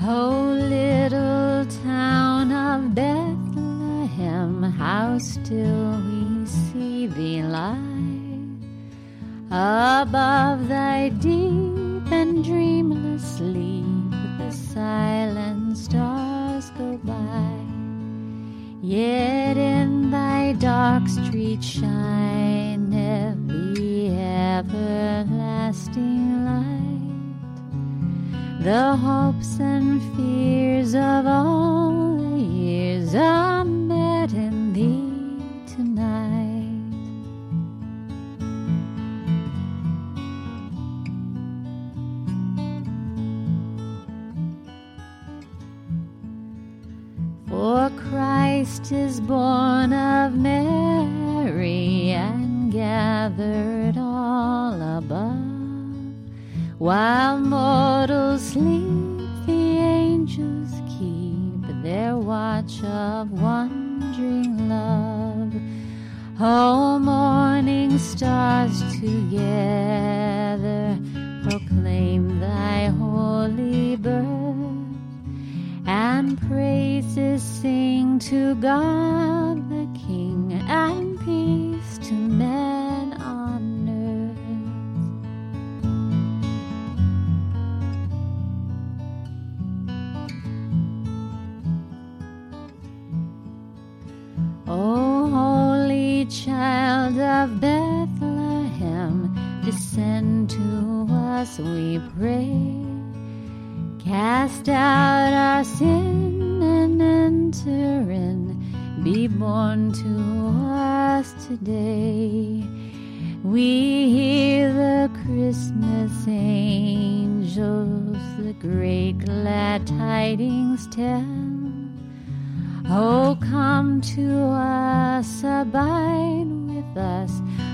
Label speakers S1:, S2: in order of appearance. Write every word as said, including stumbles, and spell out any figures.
S1: Oh, little town of Bethlehem, how still we see thee lie above thy deep and dreamless sleep. The silent stars go by, yet in thy dark street shineth the everlasting light. The hopes and fears of all the years are met in thee tonight. For Christ is born of Mary and gathered all above. While mortals sleep, the angels keep their watch of wondering love. Oh, morning stars together proclaim thy holy birth, and praises sing to God the King, and peace to men on earth. O holy child of Bethlehem, descend to us, we pray. Cast out our sin and enter in. Be born to us today. We hear the Christmas angels the great glad tidings tell. Oh, come to us, abide with us,